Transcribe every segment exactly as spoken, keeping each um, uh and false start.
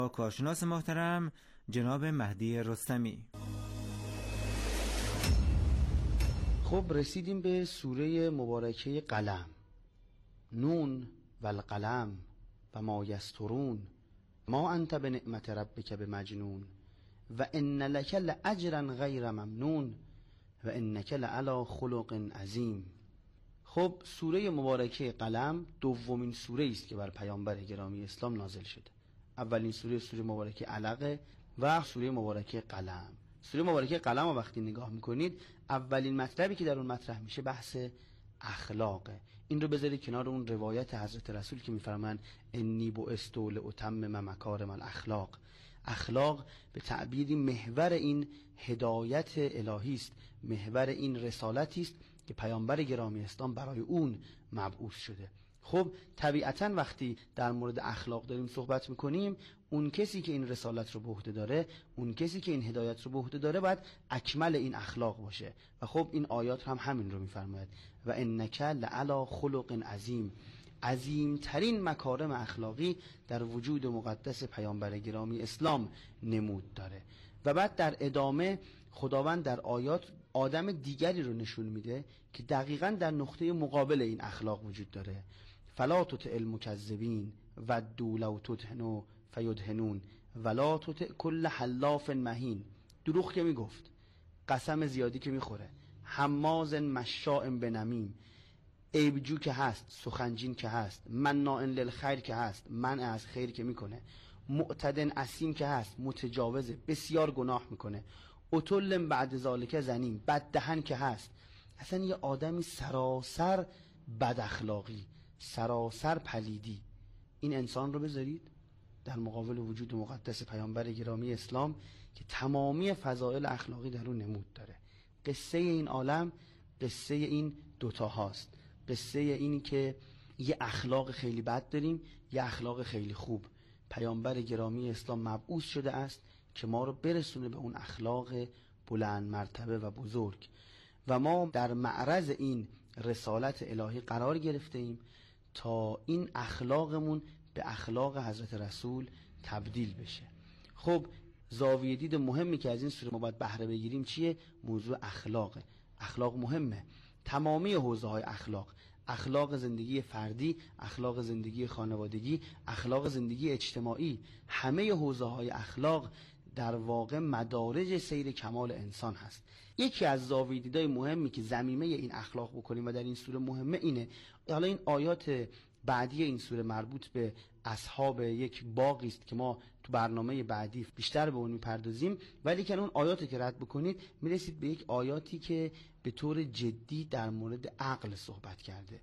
کارشناس محترم جناب مهدی رستمی. خب رسیدیم به سوره مبارکه قلم. نون و القلم و ما یسطرون ما انت بنعمت ربک بمجنون و ان لک لاجرا غیر ممنون و انک لعلی خلق عظیم. خب سوره مبارکه قلم دومین سوره است که بر پیامبر گرامی اسلام نازل شده. اولین سوره سوره مبارکه علق و سوره مبارکه قلم. سوره مبارکه قلم رو وقتی نگاه میکنید اولین مطلبی که در اون مطرح میشه بحث اخلاقه. این رو بذارید کنار اون روایت حضرت رسول که میفرمان انی بعثت لاتمم مکارم الاخلاق. اخلاق به تعبیری محور این هدایت الهی است، محور این رسالتی است که پیامبر گرامی اسلام برای اون مبعوث شده. خب طبیعتاً وقتی در مورد اخلاق داریم صحبت میکنیم، اون کسی که این رسالت رو به عهده داره، اون کسی که این هدایت رو به عهده داره باید اکمل این اخلاق باشه و خب این آیات هم همین رو میفرماید و انک لعلی خلق عظیم. عظیم ترین مکارم اخلاقی در وجود مقدس پیامبر گرامی اسلام نمود داره. و بعد در ادامه خداوند در آیات آدم دیگری رو نشون میده که دقیقاً در نقطه مقابل این اخلاق وجود داره. فلا تطع المکذبین ودوا لو تدهنوا فیدهنون ولا تطع کل حلاف مهین. دروغ که میگفت، قسم زیادی که میخوره، حماز مشاء بنمیم، عیبجو که هست، سخنجین که هست، مناع للخیر که هست، منع از خیر که میکنه، معتدن اسیم که هست، متجاوزه، بسیار گناه میکنه، اتل بعد ذالک زنیم، بددهن که هست. اصلا یه آدمی سراسر بد اخلاقی، سراسر پلیدی. این انسان رو بذارید در مقابل وجود مقدس پیامبر گرامی اسلام که تمامی فضائل اخلاقی در اون نمود داره. قصه این عالم قصه این دوتا هاست. قصه اینی که یه اخلاق خیلی بد داریم، یه اخلاق خیلی خوب. پیامبر گرامی اسلام مبعوث شده است که ما رو برسونه به اون اخلاق بلند مرتبه و بزرگ و ما در معرض این رسالت الهی قرار گرفته ایم تا این اخلاقمون به اخلاق حضرت رسول تبدیل بشه. خب زاویه دید مهمی که از این سوره ما باید بهره بگیریم چیه؟ موضوع اخلاقه. اخلاق مهمه. تمامی حوزه های اخلاق، اخلاق زندگی فردی، اخلاق زندگی خانوادگی، اخلاق زندگی اجتماعی، همه حوزه های اخلاق در واقع مدارج سیر کمال انسان هست. یکی از زاویه دیدهای مهمی که ضمیمه این اخلاق بکنیم و در این سوره مهمه اینه. حالا این آیات بعدی این سوره مربوط به اصحاب یک باغی است که ما تو برنامه بعدی بیشتر به اون میپردازیم، ولی که اون آیاتی که رد بکنید میرسید به یک آیاتی که به طور جدی در مورد عقل صحبت کرده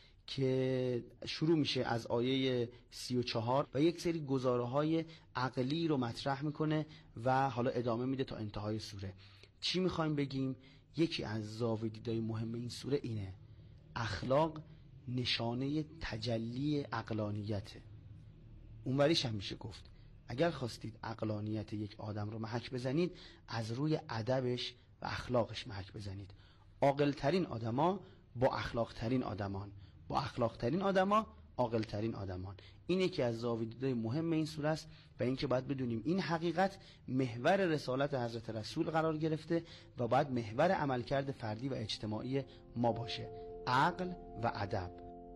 که شروع میشه از آیه سی و چهار و یک سری گزاره های عقلی رو مطرح میکنه و حالا ادامه میده تا انتهای سوره. چی میخوایم بگیم؟ یکی از زاویه دیدهای مهم این سوره اینه: اخلاق نشانه تجلی عقلانیته. اونوریش هم میشه گفت اگر خواستید عقلانیت یک آدم رو محک بزنید، از روی ادبش و اخلاقش محک بزنید. عاقل ترین آدما با اخلاق ترین آدمان، با اخلاق ترین آدما عاقل ترین آدمان. این یکی از زاویه‌های مهم این سوره است و اینکه باید بدونیم این حقیقت محور رسالت حضرت رسول قرار گرفته و باید محور عملکرد فردی و اجتماعی ما باشه: عقل و ادب.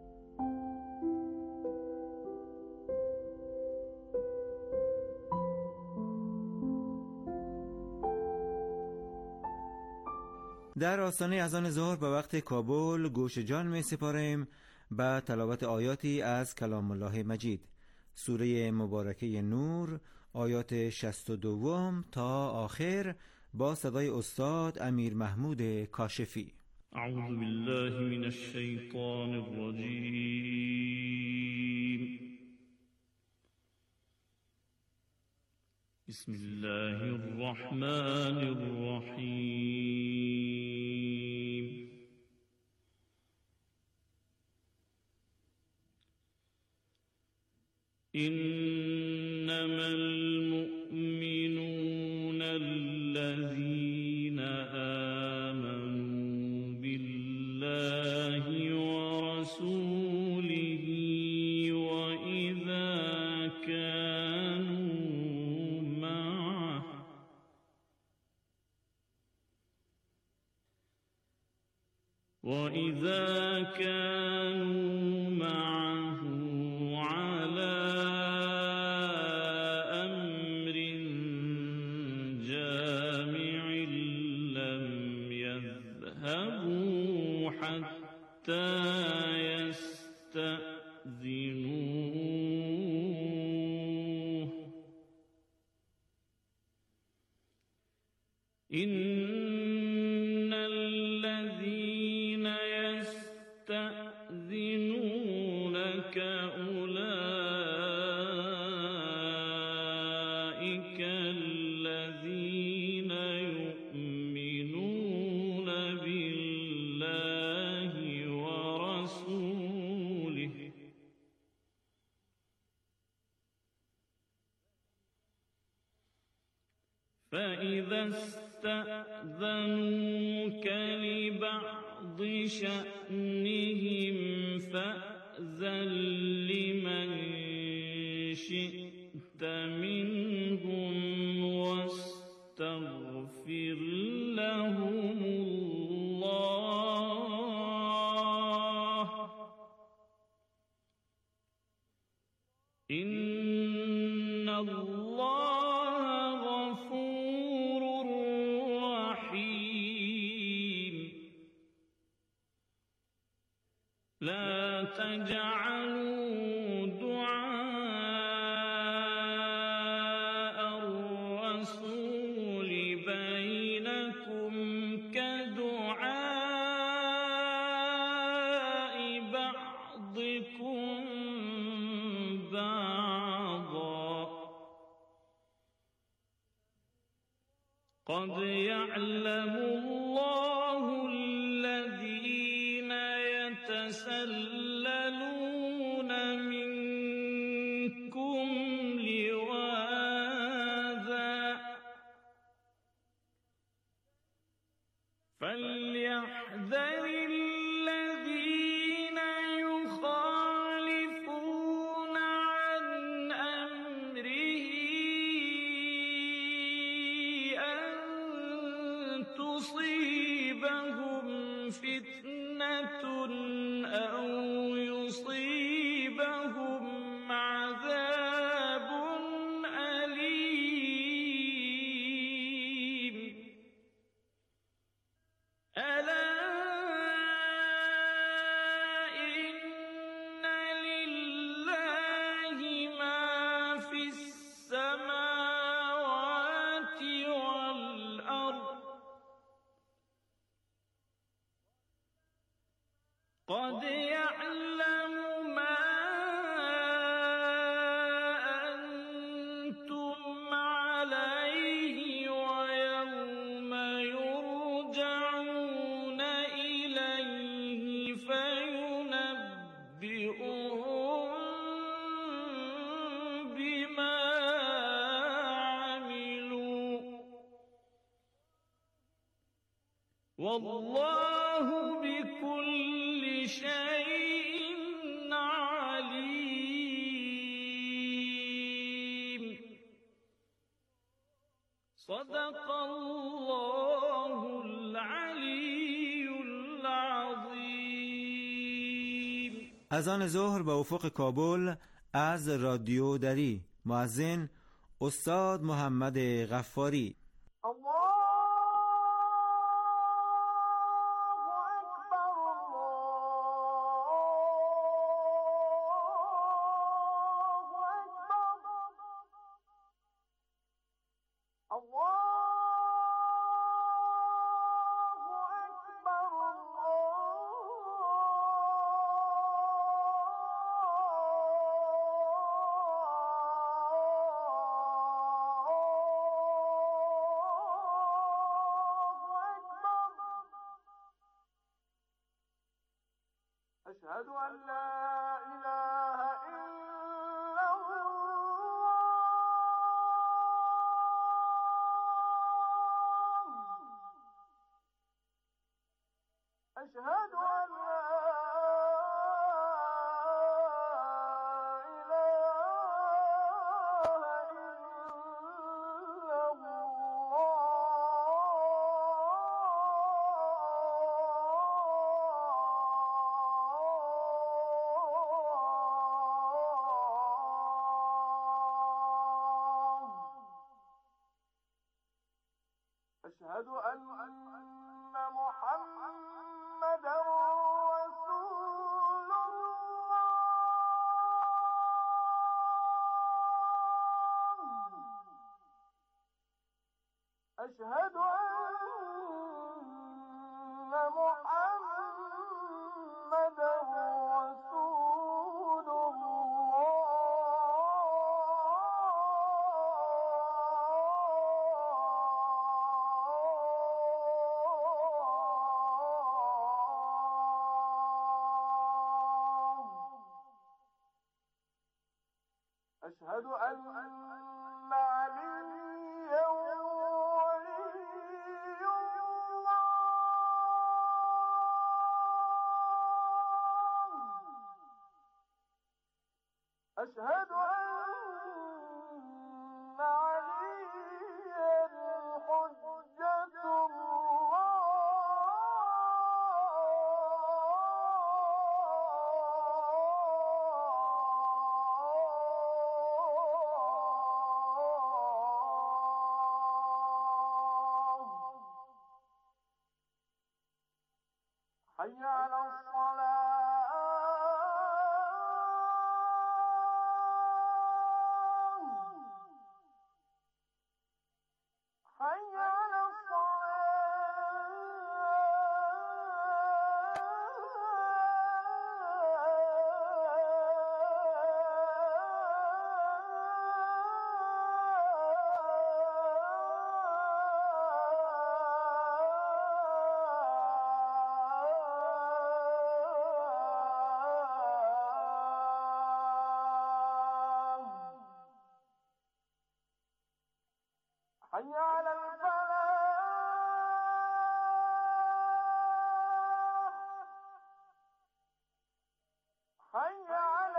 در آستانه اذان ظهر به وقت کابل گوش جان می سپاریم به تلاوت آیاتی از کلام الله مجید، سوره مبارکه نور، آیات شصت و دو تا آخر، با صدای استاد امیر محمود کاشفی. اعوذ بالله من الشیطان الرجیم. بسم الله الرحمن الرحیم. انما المؤمنون الذين آمنوا بالله ورسوله وإذا كانوا وإذا كانوا معه على أمر جامع لم يذهبوا حتى يستأذنوه إن الذين يستأذنونك أولئك الذين يؤمنون بالله ورسوله فإذا استأذنوك لبعض شأنهم فأذن لمن شئت منهم واستغفر لهم الله إن الله غفور رحيم لا تجعلوا دعاء الرسول بينكم كدعاء بعضكم بعضا قد يعلم الله الذين يتسللون منكم لواذا فليحذر الذين يخالفون عن أمره أن تصيبهم فتنة أو يصيبهم عذاب أليم ألا إن لله ما في السماوات والأرض قد يعلم ما أنتم عليه ويوم يرجعون إليه فينبئهم بما عملوا والله بكل شيء عليم صدق الله العلی العظیم. اذان ظهر به افق کابل از رادیو دری. مؤذن استاد محمد غفاری. أشهد أن لا إله إلا الله أشهد أن لا إله إلا الله أشهد أن محمدا رسول الله. أشهد أن محمدا رسول أشهد أن عليا ولي الله. أشهد أن عليا حجة الله. حي على الصلاة. حي على حي على الفلاح. حي على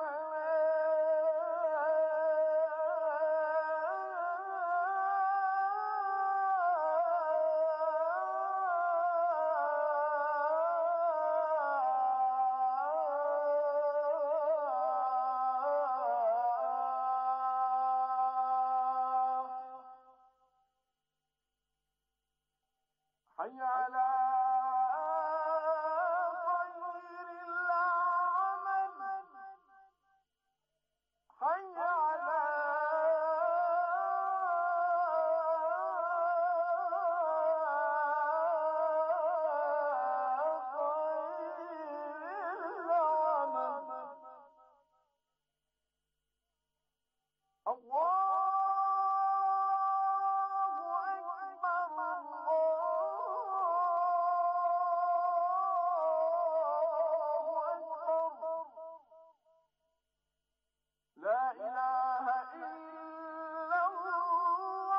حي على خير العمل. حي على خير العمل. الله لا إله إلا الله.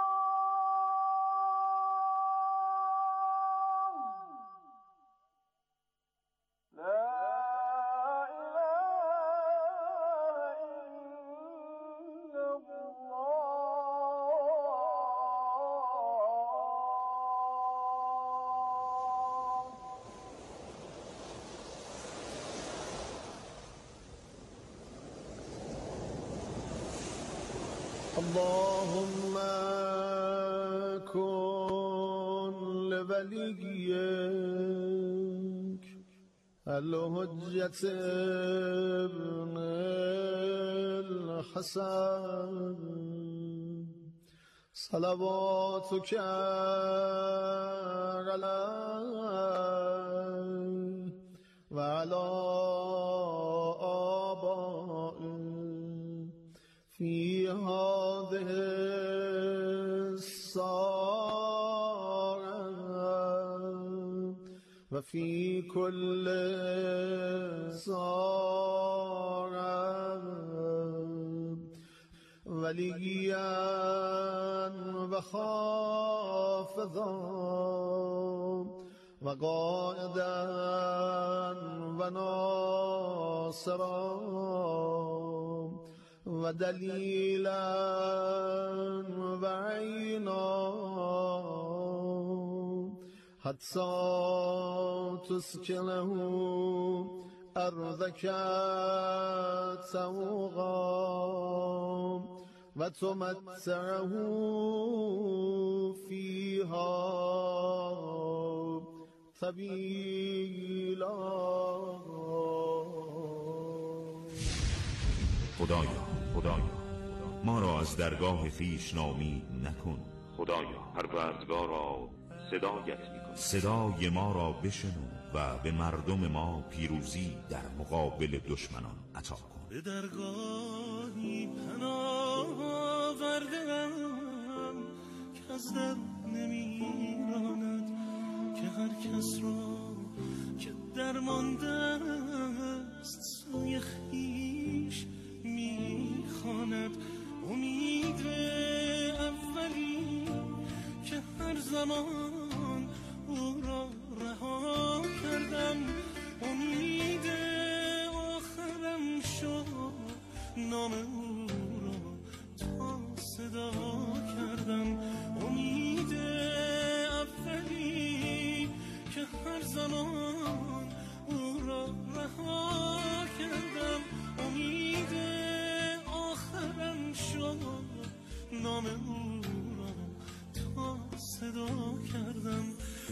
لا إله إلا اللهم كن لوليك الحجة ابن الحسن صلواتك عليه وعلى آبائه في هذه الساعة وفي كل ساعة وليا وحافظا وقائدا وناصرا ودليلا وعينا حتى تسكنه أرضك سوغا وتمتعه فيها سبيلا. خدایا خدایا ما را از درگاه خویش ناامید نکن. خدایا پروردگارا صدایت می‌کنیم، صدای ما را بشنو و به مردم ما پیروزی در مقابل دشمنان عطا کن. به درگاهی پناه آورده‌ام که از در نمی‌راند، که هر کس را که درمانده است سوی خویش می‌خواند. امید اولی که هر زمان او را رها کردم، امید آخرم شد نام او را تا صدا کردم. امید اولی که هر زمان او را رها کردم، امید آخرم شد نام او را تا صدا کردم.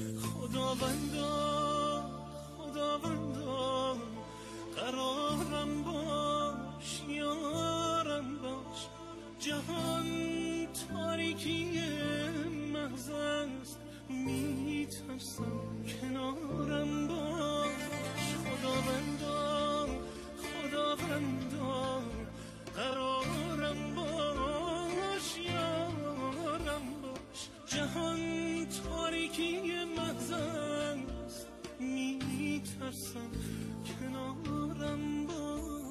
خداوندا خداوندا قرارم باش، یارم باش. جهان تاریکی محض است، میترسم کنارم باش. خداوندا خداوندا قرارم باش، یارم باش. جهان تاریکی محض است، میترسم کنارم باش.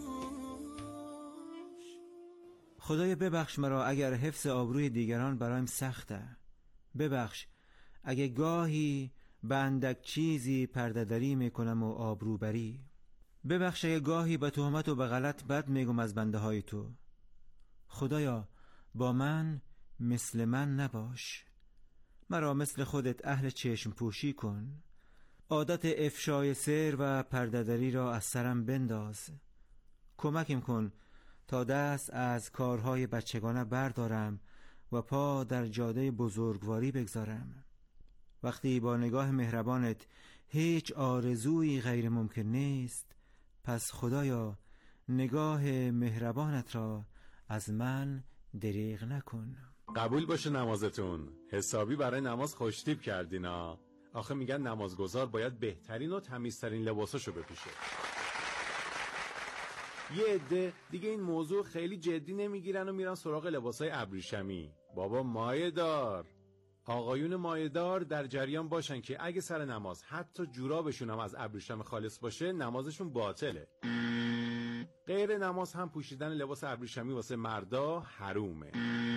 خدایا ببخش مرا اگر حفظ آبروی دیگران برایم سخته. ببخش اگه گاهی به اندک چیزی پرده‌دری میکنم و آبروبری. ببخش اگه گاهی به تهمت و به غلط بد میگم از بنده های تو. خدایا با من مثل من نباش، مرا مثل خودت اهل چشم پوشی کن. عادت افشای سر و پرده‌دری را از سرم بنداز. کمکم کن تا دست از کارهای بچگانه بردارم و پا در جاده بزرگواری بگذارم. وقتی با نگاه مهربانت هیچ آرزویی غیر ممکن نیست، پس خدایا نگاه مهربانت را از من دریغ نکن. قبول باشه نمازتون. حسابی برای نماز خوشتیپ کردینا. آخه میگن نمازگزار باید بهترین و تمیزترین لباساشو بپوشه. یه عده دیگه این موضوع خیلی جدی نمیگیرن و میرن سراغ لباسای ابریشمی. بابا مایه دار. آقایون مایه‌دار در جریان باشن که اگه سر نماز حتی جورابشون هم از ابریشم خالص باشه، نمازشون باطله. غیر نماز هم پوشیدن لباس ابریشمی واسه مردا حرومه.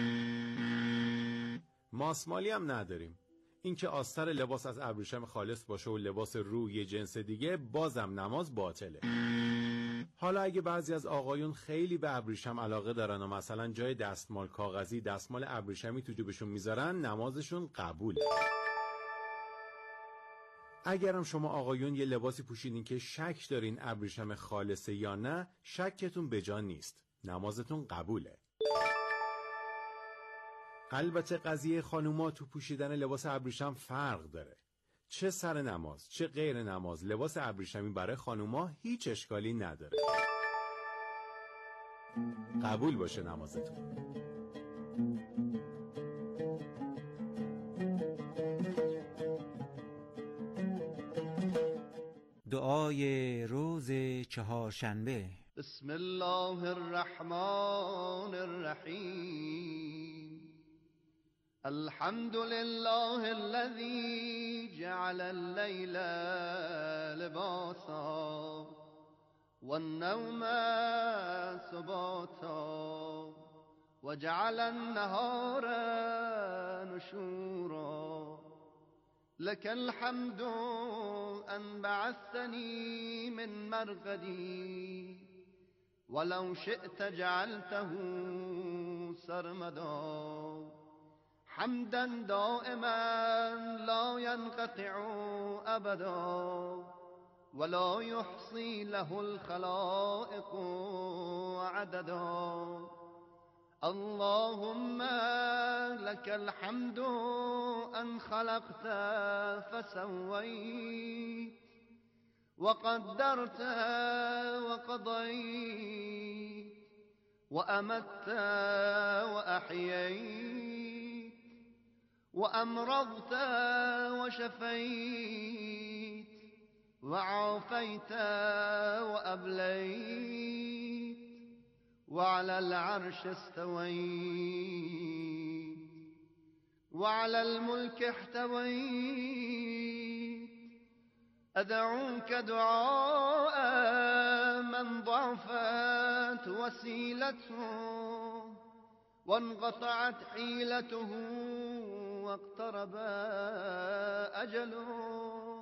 ماسمالی هم نداریم. این که آستر لباس از ابریشم خالص باشه و لباس روی جنس دیگه، بازم نماز باطله. حالا اگه بعضی از آقایون خیلی به ابریشم علاقه دارن و مثلا جای دستمال کاغذی دستمال ابریشمی تو جیبشون میذارن، نمازشون قبوله. اگرم شما آقایون یه لباسی پوشیدین که شک دارین ابریشم خالصه یا نه، شکتون بجا نیست، نمازتون قبوله. البته قضیه خانوما تو پوشیدن لباس ابریشم فرق داره. چه سر نماز چه غیر نماز، لباس ابریشمی برای خانوما هیچ اشکالی نداره. قبول باشه نمازتون. دعای روز چهارشنبه. بسم الله الرحمن الرحیم. الحمد لله الذي جعل الليل لباسا والنوم سباتا وجعل النهار نشورا لك الحمد أن بعثتني من مرقدي ولو شئت جعلته سرمدا حمدا دائما لا ينقطع أبدا ولا يحصي له الخلائق عددا اللهم لك الحمد أن خلقت فسويت وقدرت وقضيت وأمت وأحييت وأمرضت وشفيت وعافيت وأبليت وعلى العرش استويت وعلى الملك احتويت أدعوك دعاء من ضعفت وسيلته وانقطعت حيلته واقترب أجله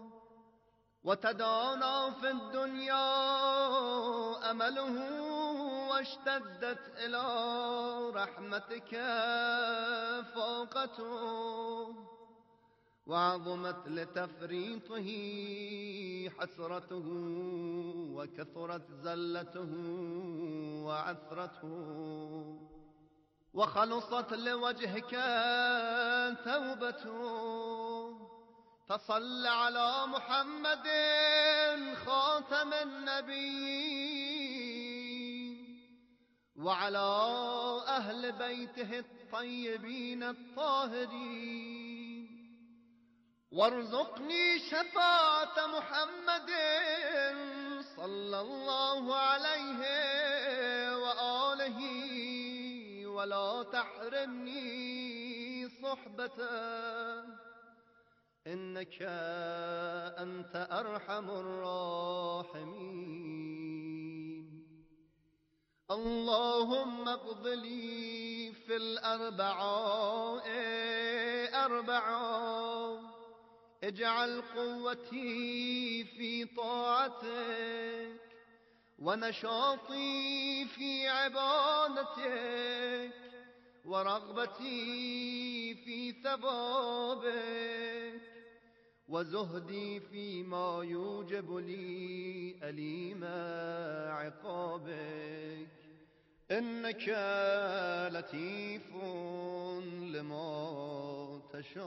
وتدانى في الدنيا أمله واشتدت إلى رحمتك فاقته وعظمت لتفريطه حسرته وكثرت زلته وعثرته وخلصت لوجهك توبته فصل على محمد خاتم النبيين وعلى أهل بيته الطيبين الطاهرين وارزقني شفاعة محمد صلى الله عليه وآله ولا تحرمني صحبته إنك أنت أرحم الراحمين. اللهم اقض لي في الأربعاء أربعا اجعل قوتي في طاعتك ونشاطي في عبادتك ورغبتي في ثوابك وزهدي فيما يوجب لي أليم عقابك إنك لطيف لما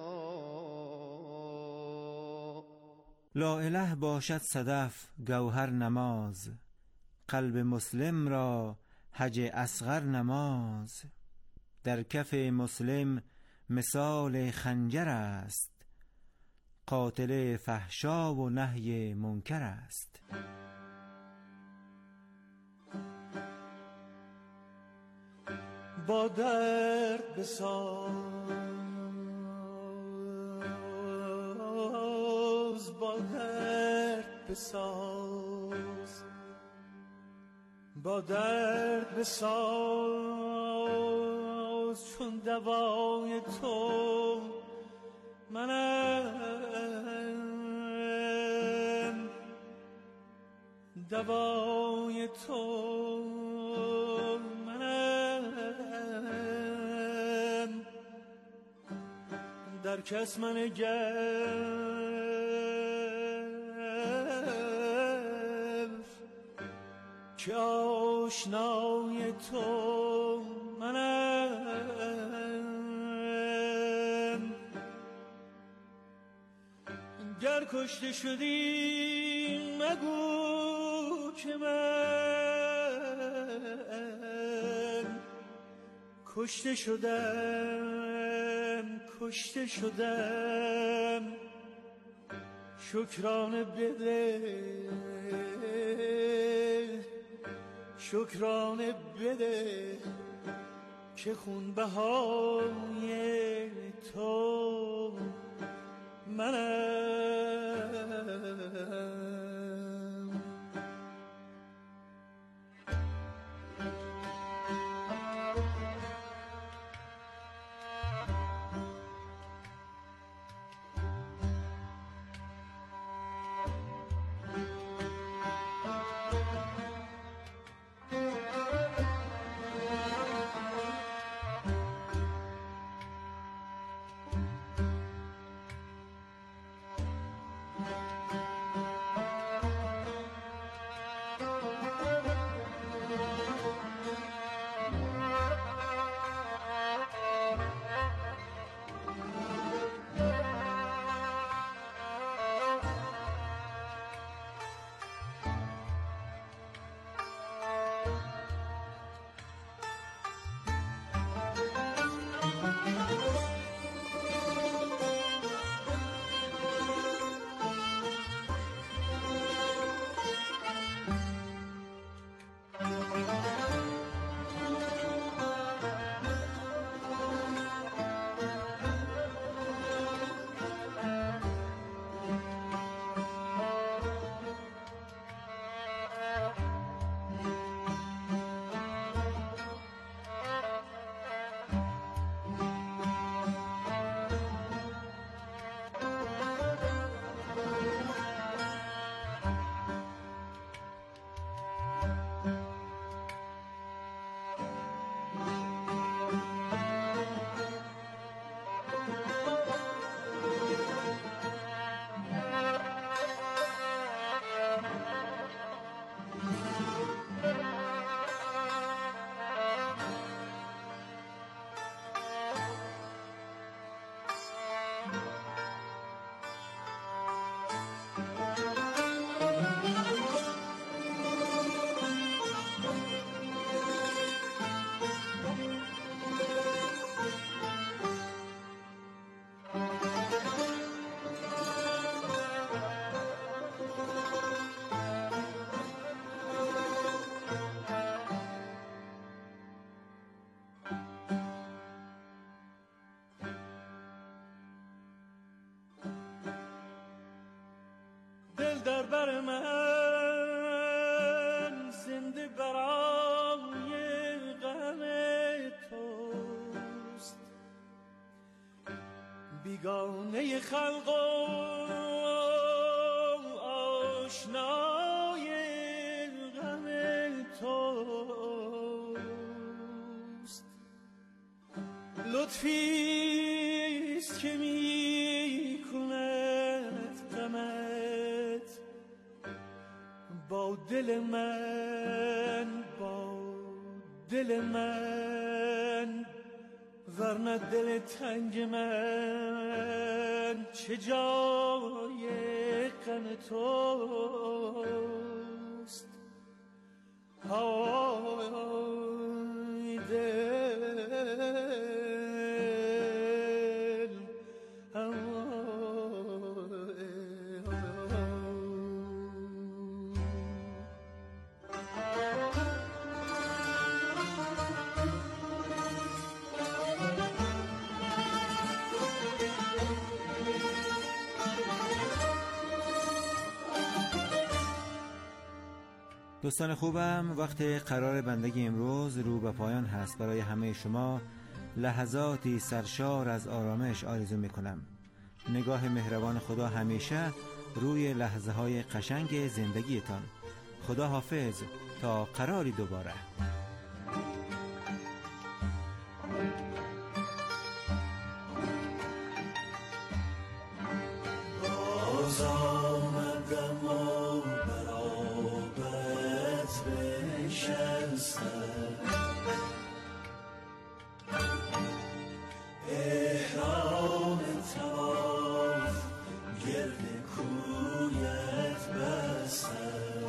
تشاء. لا اله باشد صدف گوهر نماز، قلب مسلم را حج اصغر نماز. در کف مسلم مثال خنجر است، قاتل فحشا و نهی منکر است. با درد بساز، با درد بساز، با درد بساز، چون دوای تو منم، دوای تو منم. در کس منگر که آشنای تو منم. گر کشته شدی مگو که من کشته شدم، کشته شدم. شکرانه بده، شکرانه بده که خونبهای تو منم. بیگانه خلق و آشنای غم توست. لطفیست که می کند غمت با دل من، با دل من، ورنه دل تنگ من چه جای غم توست. های دل دوستان خوبم، وقت قرار بندگی امروز رو به پایان هست. برای همه شما لحظاتی سرشار از آرامش آرزو میکنم. نگاه مهربان خدا همیشه روی لحظه های قشنگ زندگیتان. خدا حافظ تا قراری دوباره. باز آمدم و برابرت بنشستم، احرام طواف گرد کویت بستم.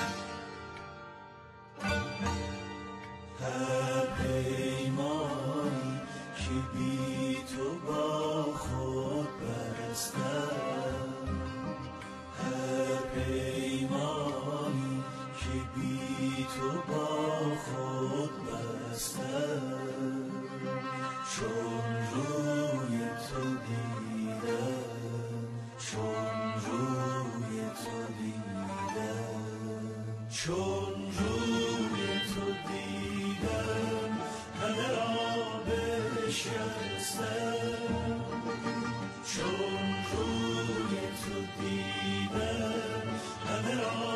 هر پیمانی که بی تو با خود بستم، هر پیمانی که بی تو با خود بستم. چون روی تو دیدم، چون روی تو دیدم، چون روی تو دیدم، همه را بشکستم. چون روی تو دیدم، همه را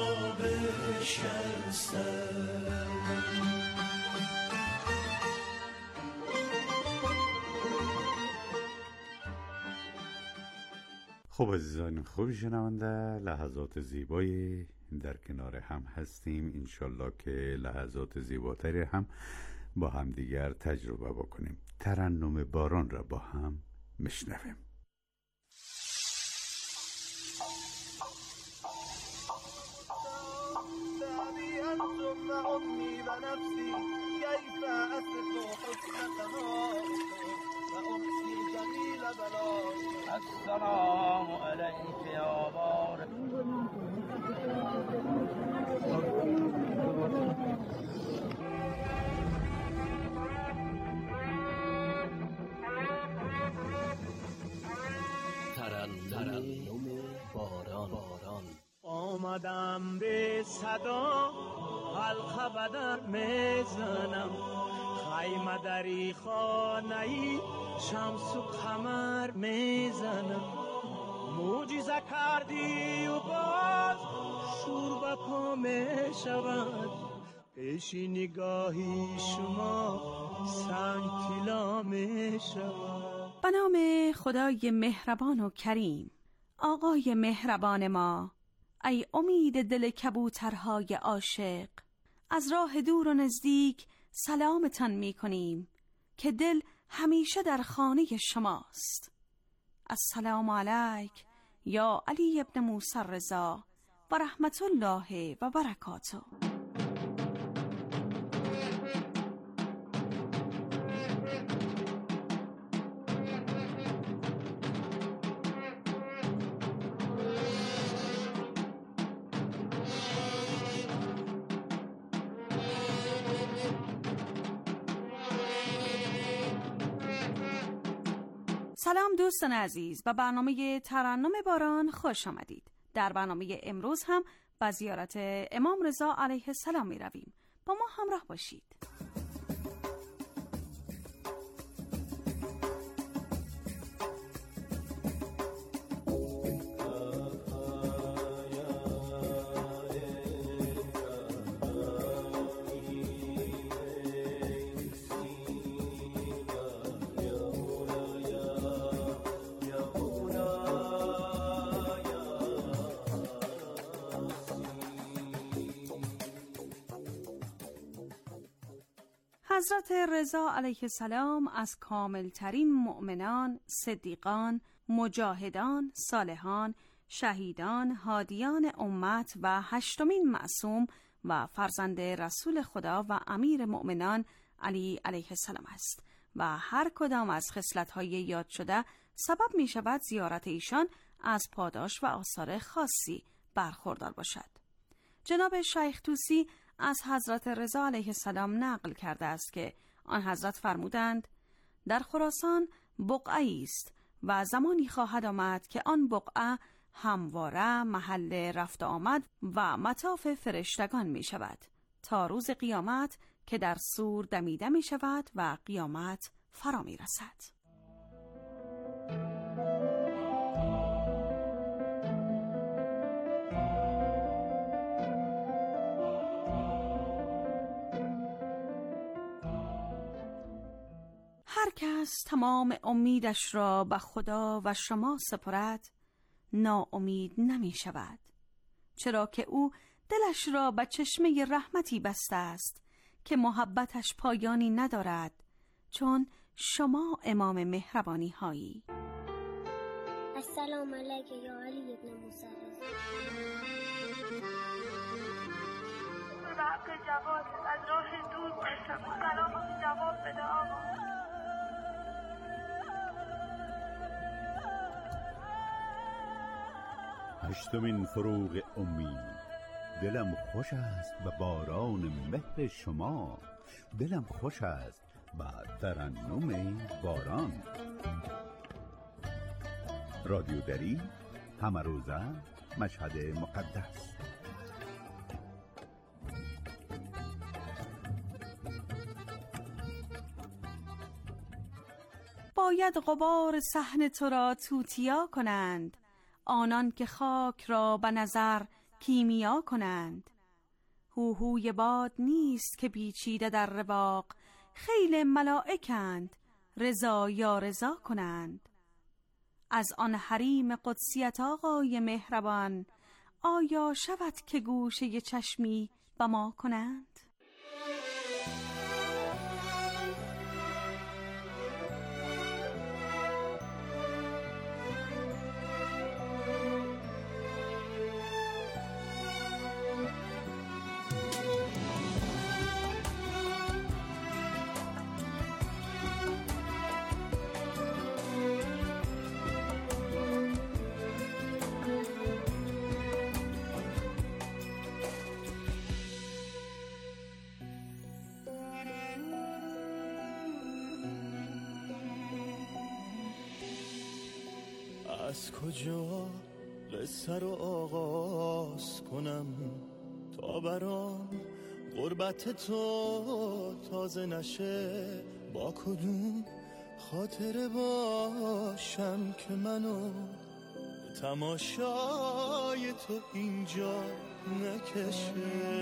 بشکستم. خب عزیزان خوب شنونده، لحظات زیبایی در کنار هم هستیم. انشالله که لحظات زیباتری هم با هم دیگر تجربه بکنیم. ترنم باران را با هم میشنویم. السلام علیک یا بار ترنم باران. آمدم به صدا حلقه بدر میزنم، خیمه دری خانه‌ای شمس و قمر میزنم. معجزه کردی و باز شور به پا میشود، پیش نگاهی شما سنگ طلا میشود. به نام خدای مهربان و کریم. آقای مهربان ما، ای امید دل کبوترهای عاشق، از راه دور و نزدیک سلامتان می کنیم که دل همیشه در خانه شماست. السلام علیک یا علی ابن موسی رضا و رحمت الله و برکاته. سلام دوستان عزیز، به برنامه ترنم باران خوش آمدید. در برنامه امروز هم به زیارت امام رضا علیه السلام می رویم. با ما همراه باشید. حضرت رضا علیه السلام از کاملترین مؤمنان، صدیقان، مجاهدان، صالحان، شهیدان، هادیان امت و هشتمین معصوم و فرزند رسول خدا و امیر مؤمنان علی علیه السلام است و هر کدام از خصلت‌های یاد شده سبب می شود زیارت ایشان از پاداش و آثار خاصی برخوردار باشد. جناب شیخ طوسی از حضرت رضا علیه السلام نقل کرده است که آن حضرت فرمودند در خراسان بقعه‌ای است و زمانی خواهد آمد که آن بقعه همواره محل رفت آمد و مطاف فرشتگان می شود تا روز قیامت که در صور دمیده می شود و قیامت فرا می رسد. هر کس تمام امیدش را به خدا و شما سپرد ناامید نمی شود، چرا که او دلش را به چشمه رحمتی بسته است که محبتش پایانی ندارد، چون شما امام مهربانی هایی. السلام علیک یا علی ابن موسی رضا. به حق جواد از راه دور باشم، سلام جواب بده آقا. هشتمین فروغ امید. دلم خوش است به باران مهر شما، دلم خوش است به ترنم باران. رادیو دری، همه روزه، مشهد مقدس. باید غبار صحن تو را توتیا کنند، آنان که خاک را به نظر کیمیا کنند. هوهوی باد نیست که پیچیده در رواق، خیل ملائکند رضا یا رضا کنند. از آن حریم قدسیت آقای مهربان، آیا شود که گوشه چشمی به ما کنند؟ از کجا قصه رو آغاز کنم تا برام غربت تو تازه نشه؟ با کدوم خاطره باشم که منو تماشای تو اینجا نکشه؟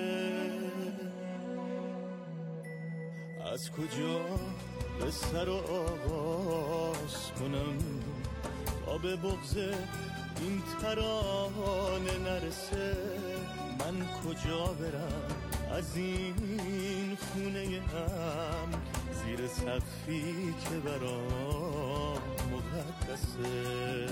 از کجا قصه رو آغاز کنم تا به بغض این ترانه نرسه؟ من کجا برم از این خونه هم، زیر سقفی که برام مقدسه؟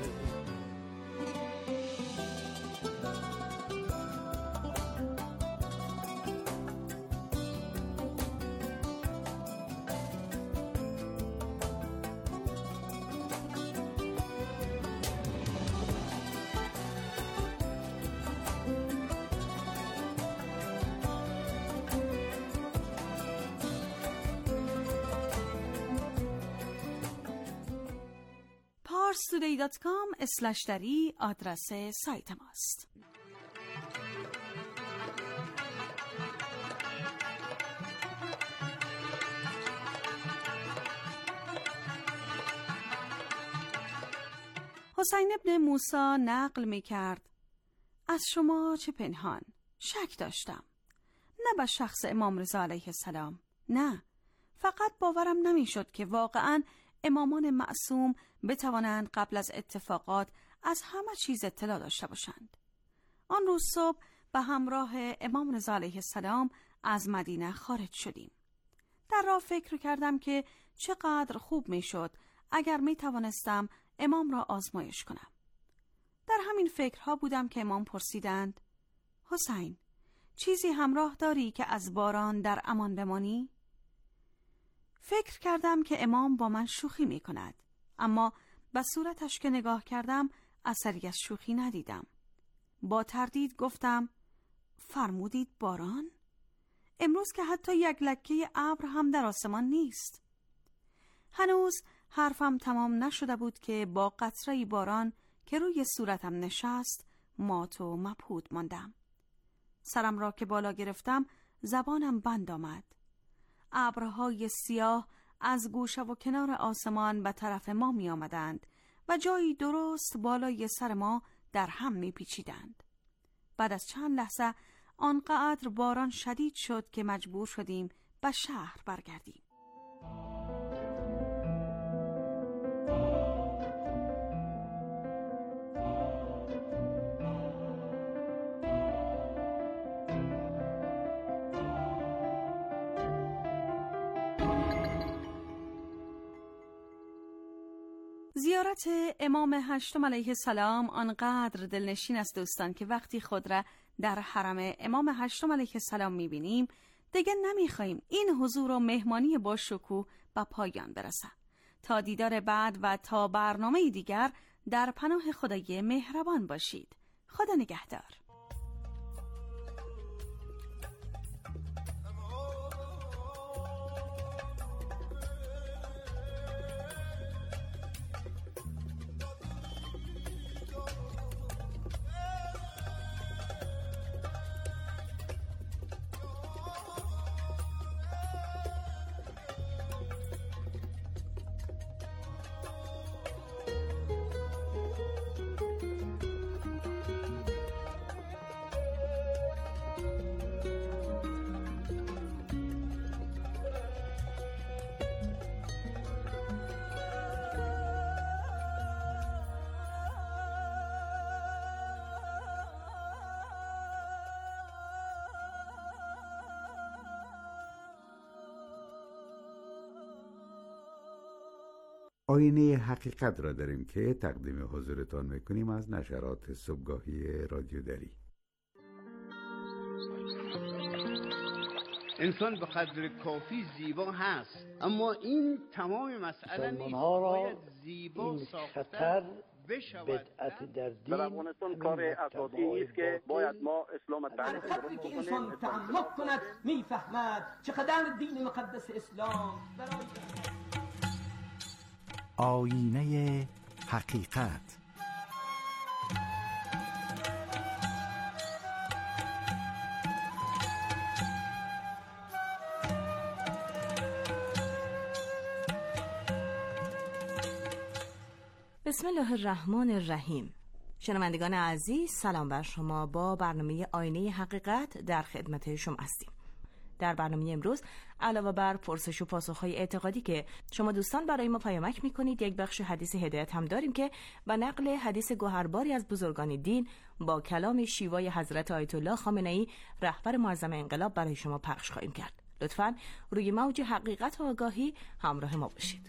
پارس تودی دات کام اسلش دری آدرس سایت ماست. حسین ابن موسی نقل می کرد از شما چه پنهان؟ شک داشتم، نه به شخص امام رضا علیه السلام، نه، فقط باورم نمی شد که واقعاً امامان معصوم بتوانند قبل از اتفاقات از همه چیز اطلاع داشته باشند. آن روز صبح به همراه امام رضا علیه السلام از مدینه خارج شدیم. در راه فکر کردم که چقدر خوب می شد اگر می توانستم امام را آزمایش کنم. در همین فکرها بودم که امام پرسیدند: حسین، چیزی همراه داری که از باران در امان بمانی؟ فکر کردم که امام با من شوخی می کند، اما به صورتش که نگاه کردم اثری از شوخی ندیدم. با تردید گفتم: فرمودید باران؟ امروز که حتی یک لکه ابر هم در آسمان نیست. هنوز حرفم تمام نشده بود که با قطره‌ای باران که روی صورتم نشست مات و مبهوت ماندم. سرم را که بالا گرفتم زبانم بند آمد. ابرهای سیاه از گوشه و کنار آسمان به طرف ما می آمدند و جایی درست بالای سر ما در هم می پیچیدند. بعد از چند لحظه آنقدر باران شدید شد که مجبور شدیم به شهر برگردیم. زیارت امام هشتم علیه السلام آنقدر دلنشین است دوستان که وقتی خود را در حرم امام هشتم علیه السلام می‌بینیم دیگه نمی‌خوایم این حضور و مهمانی با شکوه به پایان برسه. تا دیدار بعد و تا برنامه دیگر در پناه خدای مهربان باشید. خدا نگهدار. آینه حقیقت را داریم که تقدیم حضورتان میکنیم از نشرات صبحگاهی رادیو دری. انسان به قدر کافی زیبا هست، اما این تمام مسئله نیست. باید زیبا ساختن بشود. بدعت در دین در افغانستان کار اساسی نیست که باید ما اسلام تعریف کنیم. وقتی که انسان تعمق کند میفهمد چقدر دین مقدس اسلام برای آینه حقیقت. بسم الله الرحمن الرحیم. شنوندگان عزیز، سلام بر شما. با برنامه آینه حقیقت در خدمت شما هستیم. در برنامه امروز علاوه بر پرسش و پاسخ‌های اعتقادی که شما دوستان برای ما پیامک می‌کنید، یک بخش حدیث هدایت هم داریم که با نقل حدیث گوهرباری از بزرگان دین با کلام شیوای حضرت آیت الله خامنه‌ای رهبر معظم انقلاب برای شما پخش خواهیم کرد. لطفاً روی موج حقیقت و آگاهی همراه ما باشید.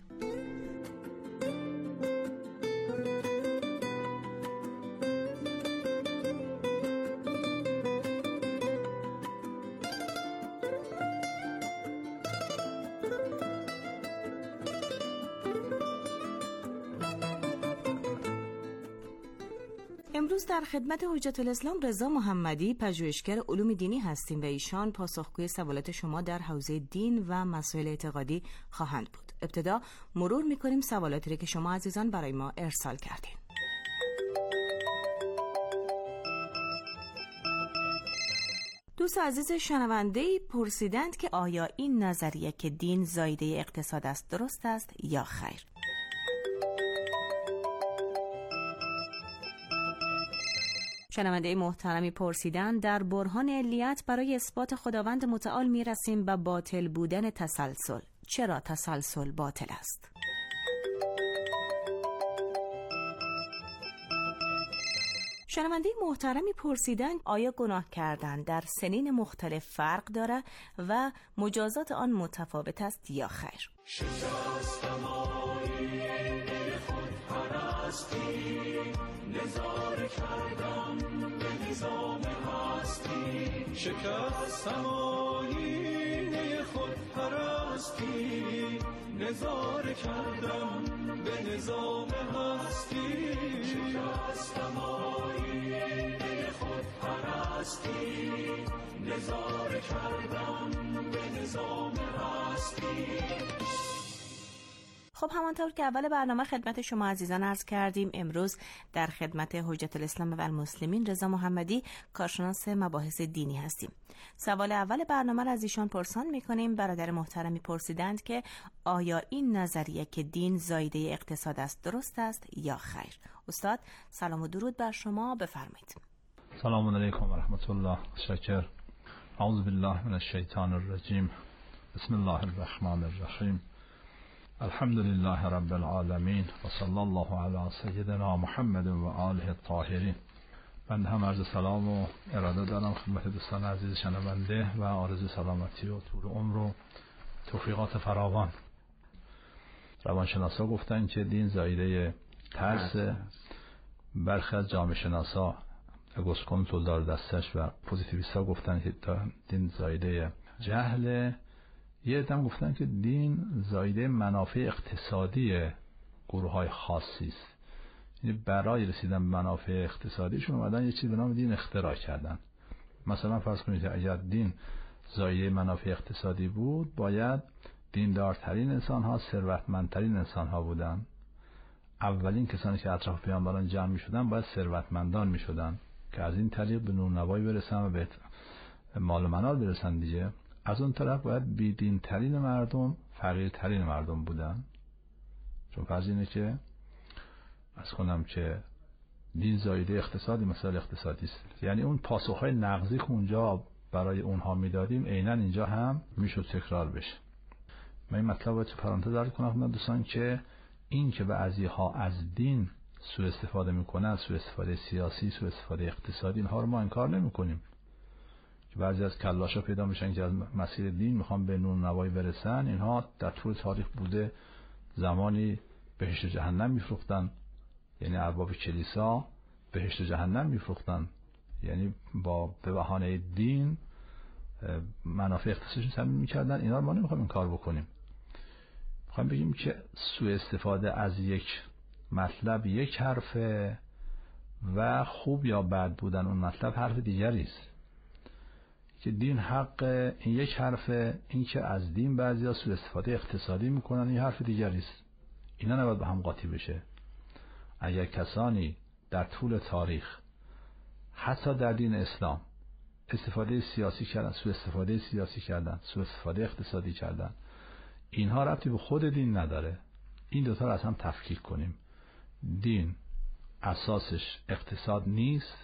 امروز در خدمت حجت الاسلام رضا محمدی، پژوهشگر علوم دینی هستیم و ایشان پاسخگوی سوالات شما در حوزه دین و مسائل اعتقادی خواهند بود. ابتدا مرور می‌کنیم سوالاتی را که شما عزیزان برای ما ارسال کردین. دوست عزیز شنونده‌ای پرسیدند که آیا این نظریه که دین زایده اقتصاد است درست است یا خیر؟ شنونده محترمی پرسیدن در برهان علیت برای اثبات خداوند متعال می رسیم به باطل بودن تسلسل. چرا تسلسل باطل است؟ شنونده محترمی پرسیدن آیا گناه کردن در سنین مختلف فرق داره و مجازات آن متفاوت است یا خیر؟ شکستم آیینه خود پرستی، نظاره کردم به نظام هستی. شکستم آیینه خود پرستی، نظاره کردم به نظام هستی. شکستم آیینه خود پرستی، نظاره کردم به نظام هستی. خب همانطور که اول برنامه خدمت شما عزیزان عرض کردیم، امروز در خدمت حجت الاسلام و المسلمین رضا محمدی، کارشناس مباحث دینی هستیم. سوال اول برنامه را از ایشان پرسان می‌کنیم. برادر محترمی پرسیدند که آیا این نظریه که دین زایده اقتصاد است درست است یا خیر؟ استاد سلام و درود بر شما، بفرمایید. سلام علیکم و رحمت الله. شکر. اعوذ بالله من الشیطان الرجیم. بسم الله الرحمن الرحیم. الحمد لله رب العالمین و صلی الله علی سیدنا محمد و آله الطاهرین. من هم عرض سلام و اراده دارم خدمت دوستان عزیز شنونده و آرزوی سلامتی و طول عمر و توفیقات فراوان. روانشناسا گفتن که دین زایده ترس. برخی از جامعه شناسا اگوست کنترل دار دستش و پوزیتیویستا گفتن که دین زایده جهل. یه عده‌ام گفتن که دین زایده منافع اقتصادی گروه های خاصی است. یعنی برای رسیدن به منافع اقتصادیشون اومدن یه چیز به نام دین اختراع کردن. مثلا فرض کنید اگر دین زایده منافع اقتصادی بود، باید دیندارترین انسان ها ثروتمندترین انسان ها بودن. اولین کسانی که اطراف پیامبران جمع می شدن باید ثروتمندان می شدن که از این طریق به نورنوایی برسن و به مال و منال برسن دیگه. از اون طرف باید بیدینترین مردم فقیرترین مردم بودن، چون فرض اینه که از کنم که دین زایده اقتصادی مسائل اقتصادی است. یعنی اون پاسخهای نقضی که اونجا برای اونها میدادیم عیناً اینجا هم میشد تکرار بشه. من این مطلب رو تو پرانتز عرض کنم دوستان که این که بعضی‌ها از دین سوء استفاده میکنن، سوء استفاده سیاسی، سوء استفاده اقتصادی، اینها رو ما انکار نمیکنیم. بعضی از کلاشا پیدا میشن که از مسیر دین میخوان به نورنوایی برسن. اینها در طول تاریخ بوده زمانی بهشت و جهنم میفروختن، یعنی ارباب کلیسا بهشت و جهنم میفروختن، یعنی با به بهانه دین منافع اقتصادی تامین میکردن. اینا رو ما نمیخوایم این کار بکنیم. میخوایم بگیم که سوء استفاده از یک مطلب یک حرفه و خوب یا بد بودن اون مطلب حرف دیگری است. که دین حق این یک حرفه، این که از دین بعضیا سوء استفاده اقتصادی میکنن این حرف دیگری است. اینا نباید به هم قاطی بشه. اگر کسانی در طول تاریخ حتی در دین اسلام استفاده سیاسی کردن، سوء استفاده سیاسی کردن، سوء استفاده اقتصادی کردن، اینها ربطی به خود دین نداره. این دوتا رو از هم تفکیک کنیم. دین اساسش اقتصاد نیست،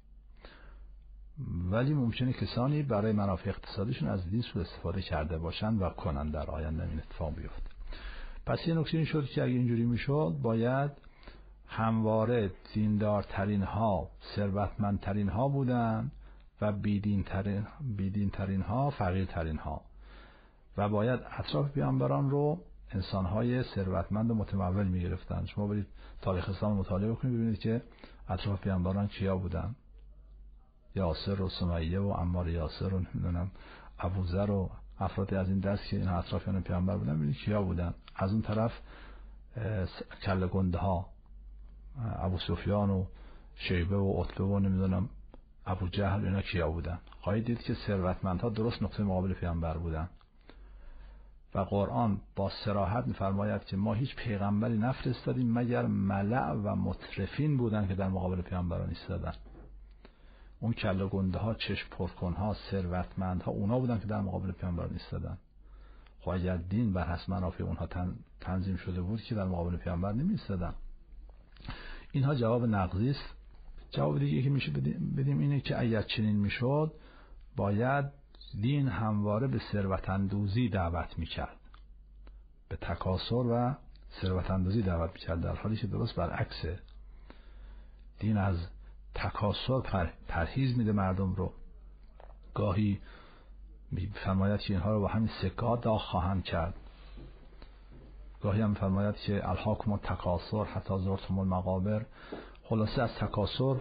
ولی ممکنه کسانی برای منافع اقتصادیشون از دین سوء استفاده کرده باشن و کنن در آینده این اتفاق بیفته. پس یه نکته این شد که اگه اینجوری میشد باید همواره دیندارترین ها ثروتمندترین ها بودن و بیدینترین بیدینترین ها فقیرترین ها، و باید اطراف پیامبران رو انسان‌های ثروتمند و متمول می‌گرفتن. شما برید تاریخ اسلام مطالعه کنید ببینید که اطراف پیامبران کیا بودن. یاسر و سمیه و عمار یاسر و نمیدونم ابوذر و افراد از این دست که این اطرافیان پیامبر بودن، ببینید کیا بودن. از اون طرف کله گنده ها ابو سفیان و شیبه و عتبه و نمیدونم ابو جهل، اینا کیا بودن. خواهید دید که ثروتمندها درست نقطه مقابل پیامبر بودن. و قرآن با صراحت می‌فرماید که ما هیچ پیغمبری نفرستادیم مگر ملأ و مترفین بودن که در مقابل پیامبران ایستادن. اون کله گنده ها، چشم پرکن ها، ثروتمند ها، اونا بودن که در مقابل پیامبران ایستادن. خب اگر دین بر حسب منافع اونها تنظیم شده بود که در مقابل پیامبر نمی ایستادن. اینها جواب نقضی است. جواب دیگه که میشه بدیم, بدیم اینه که اگر چنین میشد باید دین همواره به ثروت اندوزی دعوت میکرد، به تکاثر و ثروت اندوزی دعوت میکرد، در حالی که درست برعکسه. دین از تکاسر پر، پرهیز میده مردم رو. گاهی میفرماید که اینها رو با همین سکه ها داغ خواهم کرد. گاهی هم میفرماید که الهاکم التکاثر حتی زرتم المقابر. خلاصه از تکاسر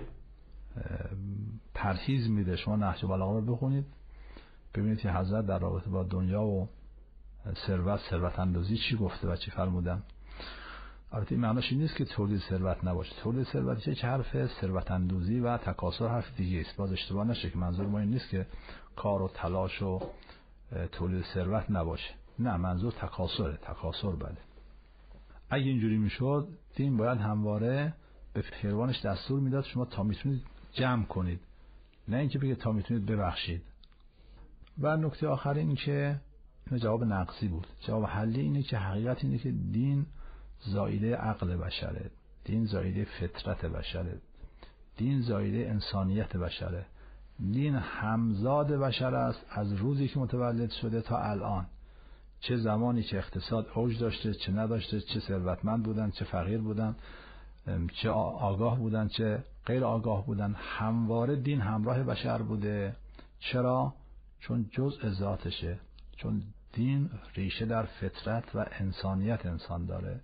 پرهیز میده. شما نهج البلاغه رو بخونید ببینید که حضرت در رابطه با دنیا و ثروت، ثروت اندوزی چی گفته و چی فرمودن. البته این معناش این نیست که تولید ثروت نباشه. تولید ثروت چه حرف، ثروت اندوزی و تکاسر حرف دیگه است. باز اشتباه نشه که منظور ما این نیست که کار و تلاش و تولید ثروت نباشه. نه، منظور تکاسره. تکاسر بله. اگه اینجوری میشد دین باید همواره به پیروانش دستور میداد شما تا میتونید جمع کنید، نه اینکه بگه تا میتونید ببخشید. و نکته آخر این که این جواب نقصی بود. جواب حلی اینه که حقیقت اینه که دین زایده عقل بشره، دین زایده فطرت بشره، دین زایده انسانیت بشره. دین همزاد بشر است از روزی که متولد شده تا الان. چه زمانی که اقتصاد اوج داشته چه نداشته، چه ثروتمند بودن چه فقیر بودن، چه آگاه بودن چه غیر آگاه بودن، همواره دین همراه بشر بوده. چرا؟ چون جزء ذاتشه، چون دین ریشه در فطرت و انسانیت انسان داره.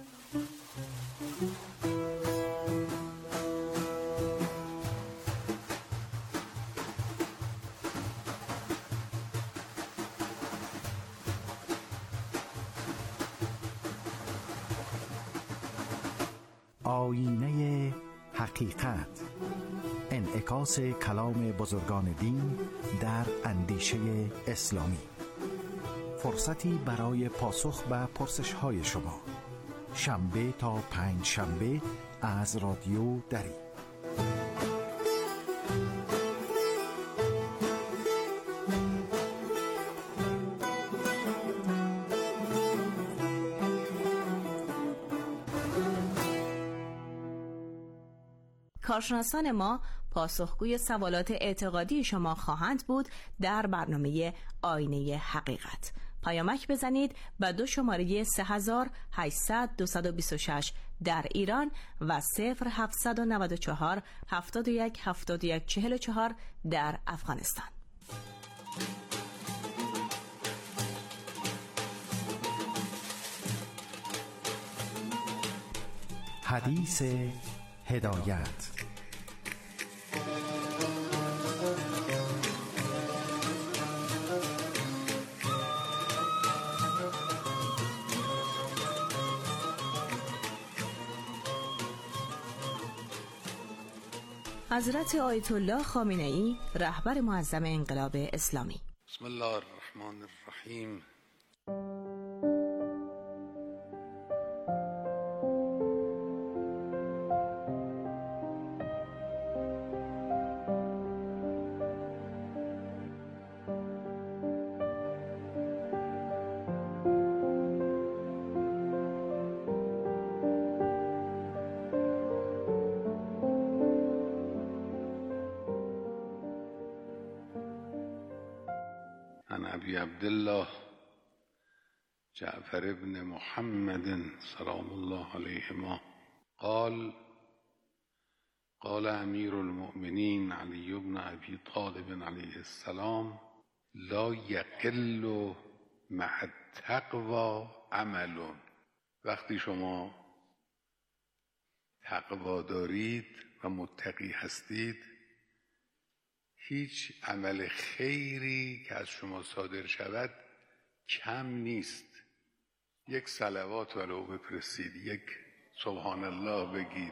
آیینه حقیقت، انعکاس کلام بزرگان دین در اندیشه اسلامی. فرصتی برای پاسخ به پرسش‌های شما، شنبه تا پنج شنبه از رادیو دری. کارشناسان ما پاسخگوی سوالات اعتقادی شما خواهند بود در برنامه آینه حقیقت. پیامک بزنید به دو شماره سه هزار و هشتصد دویست و بیست و شش در ایران و صفر هفتصد و نود و چهار هفتاد و یک هفتاد و یک چهل و چهار در افغانستان. حدیث هدایت. حضرت آیت الله خامنه‌ای، رهبر معظم انقلاب اسلامی. بسم الله الرحمن الرحیم. عن ابي عبد الله جعفر بن محمد سلام الله عليهما قال قال امير المؤمنين علي بن ابي طالب عليه السلام لا يقل مع التقوى عمل. وقتی شما تقوا دارید و متقی هستید، هیچ عمل خیری که از شما صادر شود کم نیست. یک صلوات ولو بفرستید، یک سبحان الله بگید،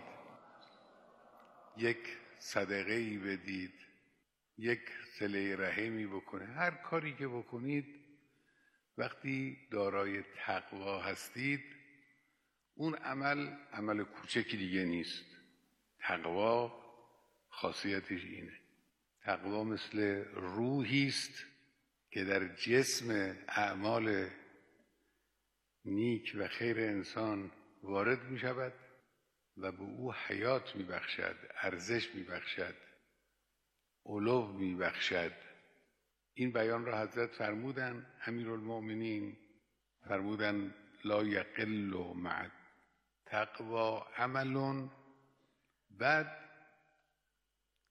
یک صدقه‌ای بدید، یک صله رحمی بکنه، هر کاری که بکنید وقتی دارای تقوا هستید اون عمل عمل کوچکی دیگه نیست. تقوا خاصیتش اینه. تقوا مثل روحی است که در جسم اعمال نیک و خیر انسان وارد می شود و به او حیات می بخشد، ارزش می بخشد، علو می بخشد. این بیان را حضرت فرمودن، امیرالمؤمنین فرمودن لا یقل مع تقوا عمل. بعد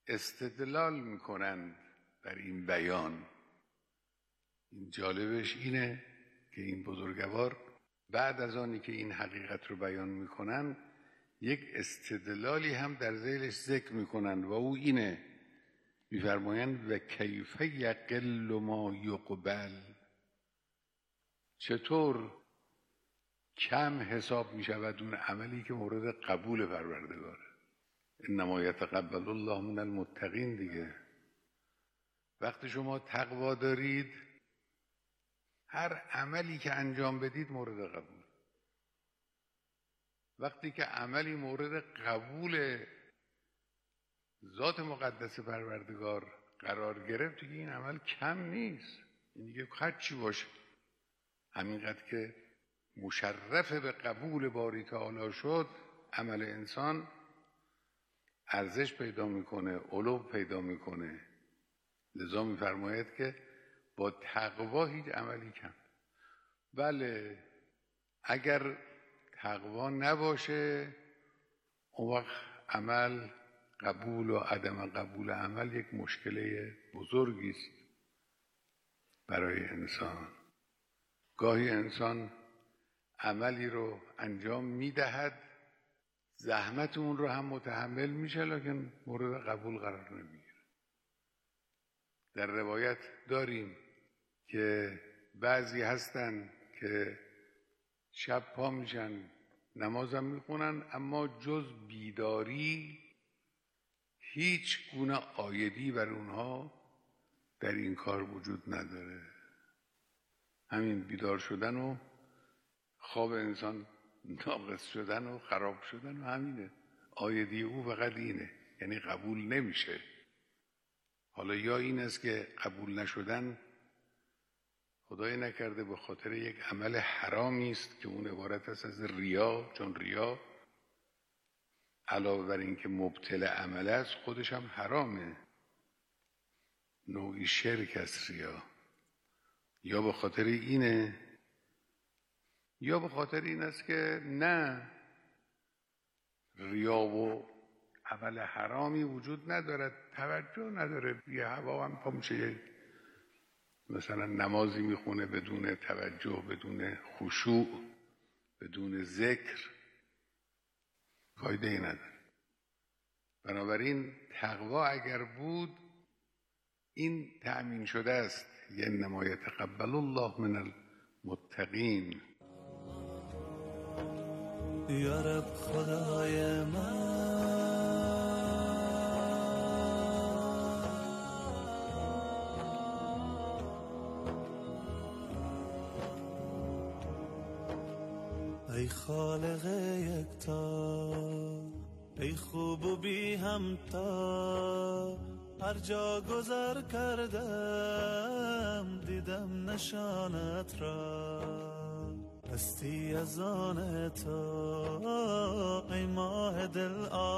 استدلال میکنند بر این بیان. این جالبش اینه که این بزرگوار بعد از آنی که این حقیقت رو بیان میکنن یک استدلالی هم در ذیلش ذکر میکنند و او اینه، میفرمایند و کیف یقل ما یقبل، چطور کم حساب میشود اون عملی که مورد قبول پروردگاره. انما یتقبل الله من المتقین دیگه. وقتی شما تقوا دارید هر عملی که انجام بدید مورد قبول. وقتی که عملی مورد قبول ذات مقدس پروردگار قرار گرفت دیگه این عمل کم نیست، این دیگه هر چی باشه، همینقدر که مشرف به قبول باری تعالی شد عمل انسان ارزش پیدا میکنه، علو پیدا میکنه. لذا میفرماید که با تقوا هیچ عملی کم. بله اگر تقوا نباشه اون وقت عمل، قبول و عدم قبول عمل یک مشکل بزرگی است برای انسان. گاهی انسان عملی رو انجام میدهد، زحمت اون رو هم متحمل میشه لکن مورد قبول قرار نمیگیره. در روایت داریم که بعضی هستن که شب پا میشن نمازم میخونن اما جز بیداری هیچ گونه عایدی بر اونها در این کار وجود نداره. همین بیدار شدن و خواب انسان ناقص شدن و خراب شدن و همینه، عایدی او فقط اینه، یعنی قبول نمیشه. حالا یا این است که قبول نشدن خدای نکرده به خاطر یک عمل حرامی است که اون عبارت است از ریا، چون ریا علاوه بر این که مبطل عمل است خودش هم حرامه، نوعی شرک است ریا. یا به خاطر اینه یا به خاطر این است که نه، ریا و عمل حرامی وجود ندارد، توجه نداره، یه هوا هم پا میشه مثلا نمازی میخونه بدون توجه، بدون خشوع، بدون ذکر، فایده ای نداره. بنابراین تقوا اگر بود این تأمین شده است، انما یتقبل الله من المتقین. یا رب خدای من، ای خالق یکتا، ای خوب و بی همتا، هر جا گذر کردم دیدم نشانت را، هستی از آن تو ای ماه دل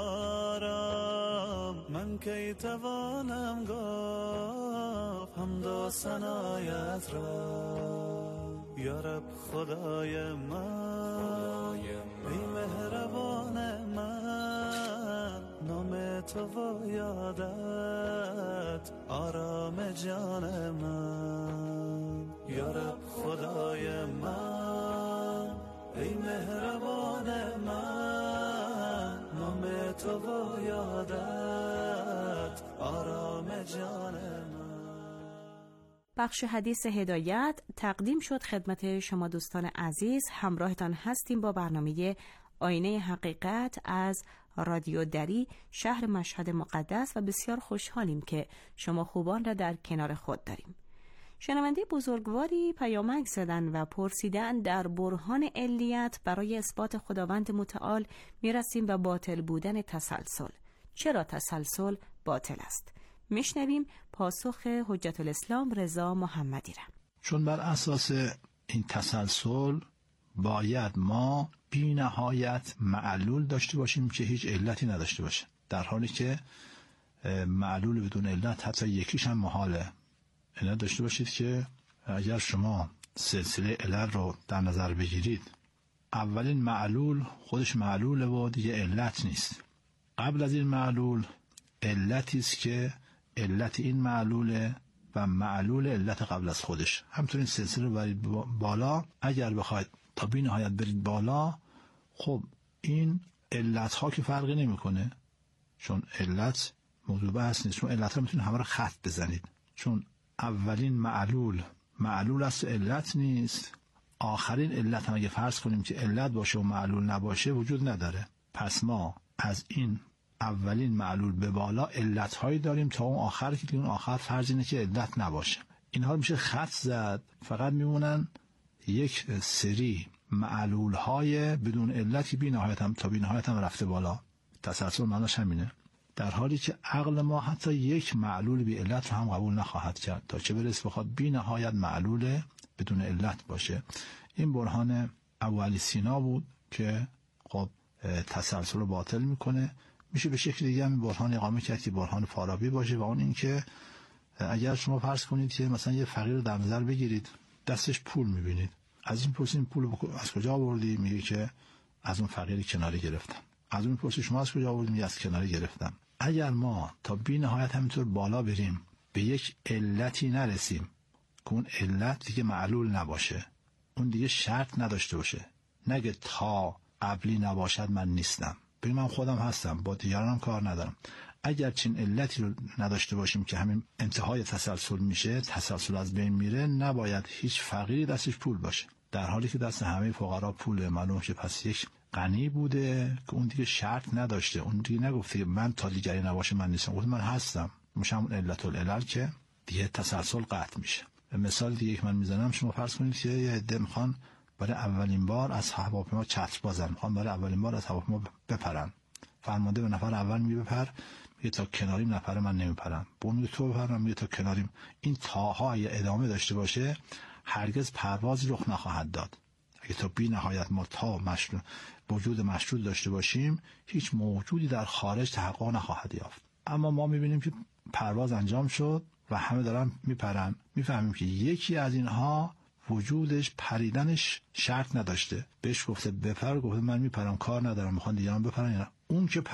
آرام، من کی توانم گفت حمد و ثنایت را. یا رب خدای من، ای مهربان من، نام تو و یادت آرام جان من. یا رب خدای من، ای مهربان من، نام تو و یادت آرام جان من. بخش حدیث هدایت تقدیم شد خدمت شما دوستان عزیز. همراهتان هستیم با برنامه آینه حقیقت از رادیو دری شهر مشهد مقدس و بسیار خوشحالیم که شما خوبان را در کنار خود داریم. شنونده بزرگواری پیامک زدن و پرسیدن در برهان علیت برای اثبات خداوند متعال میرسیم و باطل بودن تسلسل. چرا تسلسل باطل است؟ میشنویم پاسخ حجت الاسلام رضا محمدی را. چون بر اساس این تسلسل باید ما بی نهایت معلول داشته باشیم که هیچ علتی نداشته باشه، در حالی که معلول بدون علت حتی یکیش هم محاله. علت داشته باشید که اگر شما سلسله علت رو در نظر بگیرید، اولین معلول خودش معلوله و دیگه علت نیست. قبل از این معلول علتی است که علت این معلوله و معلول علت قبل از خودش. همطور این سلسله رو برید بالا. اگر بخواید تا بی نهایت برید بالا، خب این علت ها که فرقی نمیکنه، چون علت موضوع بحث نیست. چون علت ها میتونید همه رو خط بزنید، چون اولین معلول معلول است و علت نیست. آخرین علت هم اگه فرض کنیم که علت باشه و معلول نباشه وجود نداره. پس ما از این اولین معلول به بالا علت هایی داریم تا اون آخر که اون آخر فرض اینه که علت نباشه. اینها میشه خط زد، فقط میمونن یک سری معلول های بدون علت که بی نهایت هم تا بی نهایت هم رفته بالا. تسلسل معناش همینه. در حالی که عقل ما حتی یک معلول بی علت رو هم قبول نخواهد کرد تا چه برسه بخواد بی نهایت معلول بدون علت باشه. این برهان ابو علی سینا بود که خب تسلسل رو باطل میکنه. میشه به شکل دیگه هم برهان اقامه کرد که برهان فارابی باشه، و اون این که اگر شما فرض کنید که مثلا یه فقیر رو در نظر بگیرید، دستش پول میبینید، از این پرسید پول از کجا آوردی؟ میگه که از اون فقیر کناری گرفتم. از اون پرسید شما از کجا آوردی؟ میگه از کناری گرفتم. اگر ما تا بی نهایت همینطور بالا بریم به یک علتی نرسیم که اون علت دیگه معلول نباشه، اون دیگه شرط نداشته باشه، نگه تا قبلی نباشد من نیستم، ببین من خودم هستم، با دیگرانم کار ندارم. اگر چین علتی رو نداشته باشیم که همین انتهای تسلسل میشه، تسلسل از بین میره، نباید هیچ فقیری دستش پول باشه، در حالی که دست همه فقرا پوله. معلومه که پس یک غنی بوده که اون دیگه شرط نداشته، اون دیگه نگفته که من تا دیگری نباشه من نیستم، گفت من هستم، میشه همون علت العلل که دیگه تسلسل قطع میشه. مثال دیگه که من میزنم، شما فرض کنید که یه عده میخوان برای اولین بار از هواپیما چتر بازن، میخوان برای اولین بار از هواپیما بپرن. فرمانده به نفر اول میگه بپر، میگه تا کناریم نفر من نمیپرم. با اون میگه تو بپر، میگه تا کناریم. این تاها اگه ادامه داشته باشه هرگز پروازی رخ نخواهد داد. اگه تا بی نهایت ما تا مشروط وجود مشروط داشته باشیم، هیچ موجودی در خارج تحقق نخواهد یافت. اما ما میبینیم که پرواز انجام شد و همه دارن میپرن، میفهمیم که یکی از اینها وجودش پریدنش شرط نداشته، بهش گفته بپر، گفته من میپرم کار ندارم، میخوان دیگران بپرن. اون که